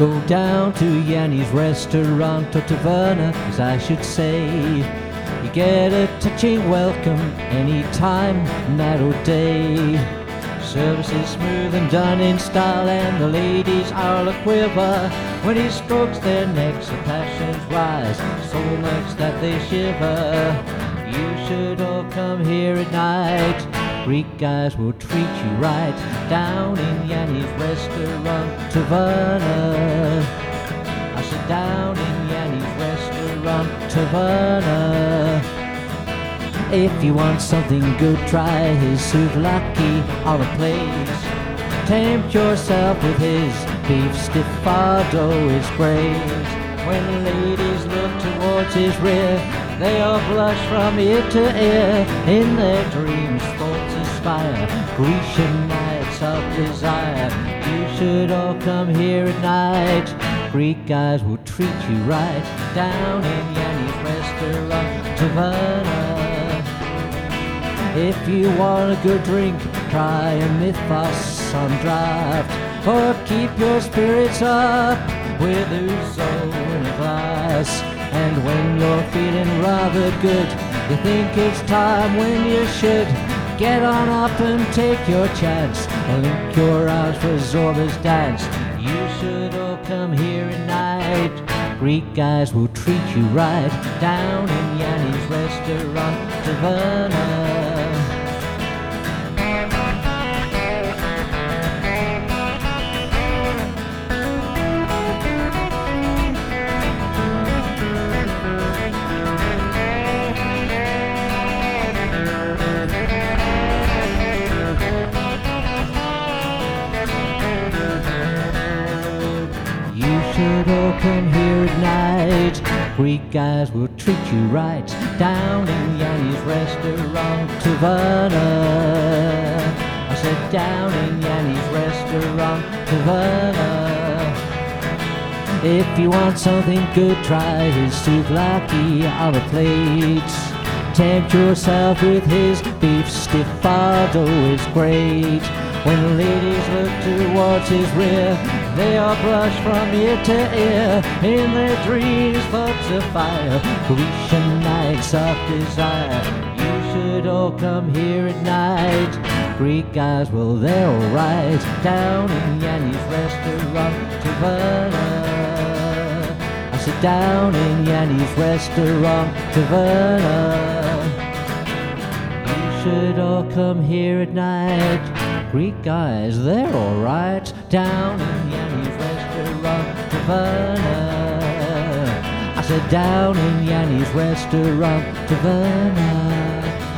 Go down to Yanni's restaurant or taverna, as I should say. You get a touching welcome anytime, night or day. Service is smooth and done in style, and the ladies are a quiver when he strokes their necks. The passions rise so much that they shiver. You should all come here at night. Greek guys will treat you right down in Yanni's restaurant taverna. I said down in Yanni's restaurant taverna. If you want something good, try his souvlaki on a place. Tempt yourself with his beef stifado is great. When ladies look towards his rear, they all blush from ear to ear. In their dreams, thoughts aspire, Grecian nights of desire. You should all come here at night. Greek guys will treat you right down in Yanni's restaurant taverna. If you want a good drink, try a Mythos on draft, or keep your spirits up with ouzo in a glass. And when you're feeling rather good, you think it's time when you should get on up and take your chance. Link your arms for Zorba's dance. You should all come here at night. Greek guys will treat you right down in Yanni's restaurant taverna. You should all come here at night. Greek guys will treat you right down in Yanni's restaurant taverna. I said down in Yanni's restaurant taverna. If you want something good, try his souvlaki on a plate. Tempt yourself with his beef stifado is great. When ladies look towards his rear, they all blush from ear to ear. In their dreams, thoughts of fire, Grecian nights of desire. You should all come here at night. Greek guys, well, they're alright down in Yanni's restaurant taverna. I said down in Yanni's restaurant taverna. You should all come here at night. Greek guys, they're alright down in Yanni's restaurant taverna. I said down in Yanni's restaurant taverna.